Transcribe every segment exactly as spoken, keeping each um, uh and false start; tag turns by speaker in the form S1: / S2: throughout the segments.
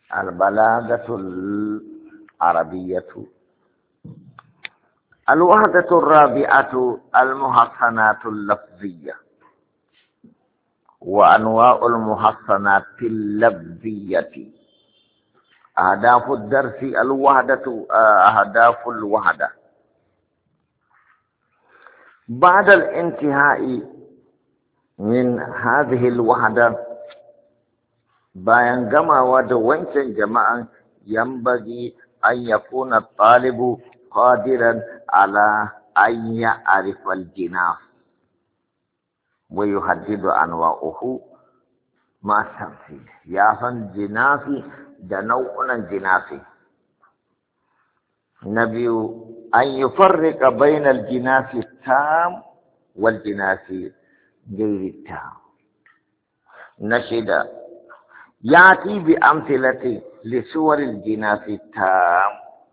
S1: البلاغة العربية. الوحدة الرابعة المحصنات اللفظية وأنواع المحصنات اللفظية. أهداف الدرس الوحدة أهداف الوحدة بعد الانتهاء من هذه الوحدة bayan gamawa da wancan jama'an yambagi an yakuna talibu qadiran ala an ya'rifa al-jinaf wa yuhaddidu anwa'uhu ma tamthil. Ya san jinafi da nau'unan jinafi. Na biyu an yufarriqa bayna al-jinafi tam wal jinafi ghayri tam. Na shida يأتي بأمثلة لصور الجناس التام.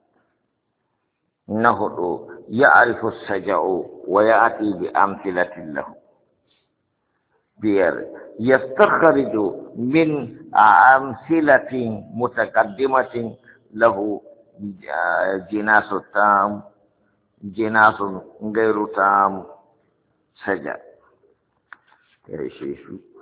S1: نهر يعرف السجع ويأتي بأمثلة له. بير يستخرج من أمثلة متقدمة له جناس التام جناس غير تام سجع.